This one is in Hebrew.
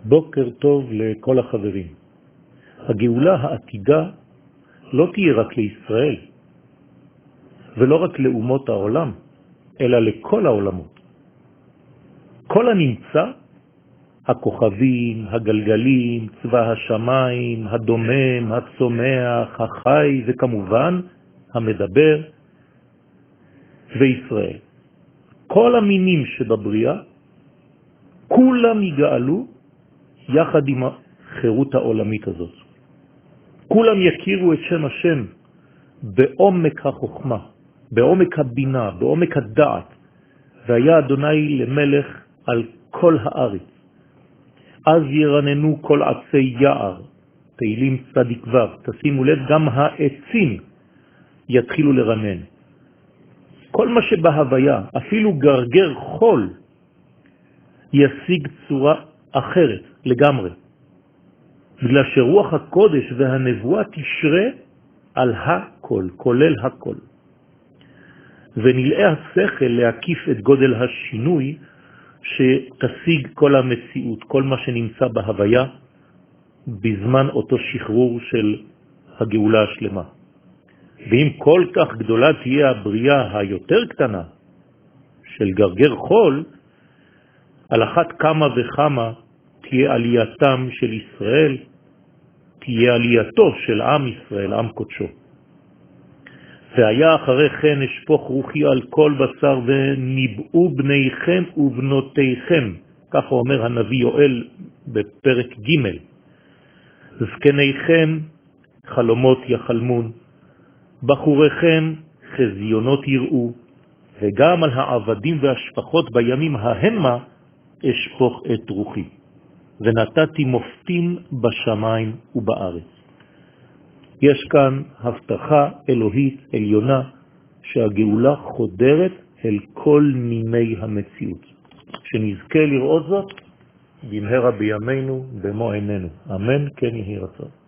בוקר טוב לכל החברים. הגאולה העתידה לא תהיה רק לישראל, ולא רק לאומות העולם, אלא לכל העולמות. כל הנמצא, הכוכבים, הגלגלים, צבא השמיים, הדומם, הצומח, החי, וכמובן המדבר וישראל. כל המינים שבבריאה, כולם יגאלו יחד עם החירות העולמית הזאת. כולם יכירו את שם השם בעומק החוכמה, בעומק הבינה, בעומק הדעת, והיה אדוני למלך על כל הארץ. אז ירננו כל עצי יער, תהילים צדיק ו', תשימו לב, גם העצים יתחילו לרנן. כל מה שבהוויה, אפילו גרגר חול, ישיג צורה אחרת לגמרי, בגלל שרוח הקודש והנבואה תשרה על הכל, כולל הכל. ונלאה השכל להקיף את גודל השינוי שתשיג כל המציאות, כל מה שנמצא בהוויה, בזמן אותו שחרור של הגאולה השלמה. ואם כל כך גדולה תהיה הבריאה היותר קטנה של גרגר חול, על אחת כמה וכמה תהיה עלייתם של ישראל, תהיה עלייתו של עם ישראל, עם קודשו. והיה אחרי כן אשפוך רוחי על כל בשר וניבאו בניכם ובנותיכם, ככה אומר הנביא יואל בפרק ג'. זקניכם חלומות יחלמון, בחוריכם חזיונות יראו, וגם על העבדים והשפחות בימים ההמה אשפוך את רוחי. ונתתי מופתים בשמיים ובארץ. יש כאן הבטחה אלוהית עליונה שהגאולה חודרת אל כל נימי המציאות. שנזכה לראות זאת במהרה בימינו במו עינינו. אמן, כן יהי רצון.